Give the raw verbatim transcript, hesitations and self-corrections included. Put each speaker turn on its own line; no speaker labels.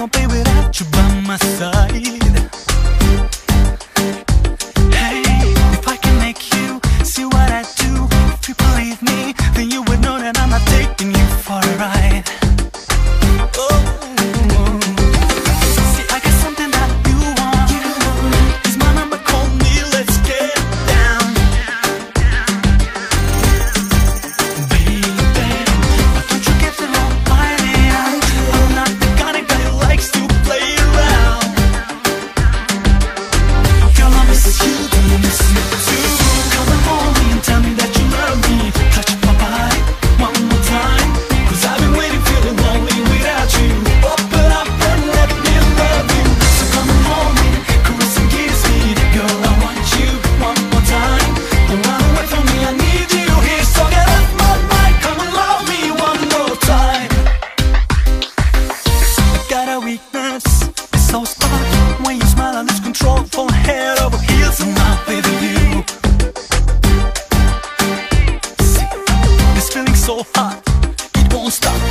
can't play without you by my side. Hey, if I can make you see what I do, if you believe me, then you would know that I'm not taking you for a ride. Oh, see, I got something that you want. Here's my number, call me, let's get down. Baby, don't you get the wrong idea, I'm not the kind of guy who likes to play around. Girl, I miss you, do you miss me too? Come on me and tell me that you love me. Touch my body one more time, cause I've been waiting, feeling lonely without you. Open up and let me love you. So come on me, caress and kiss me. Girl, I want you one more time. Don't run away from me, I need you here. So get off my mind, come and love me one more time. Got a weakness, it's so spot. When you smile I lose control, fall head over heels in love with you. See, this feeling so hot, it won't stop.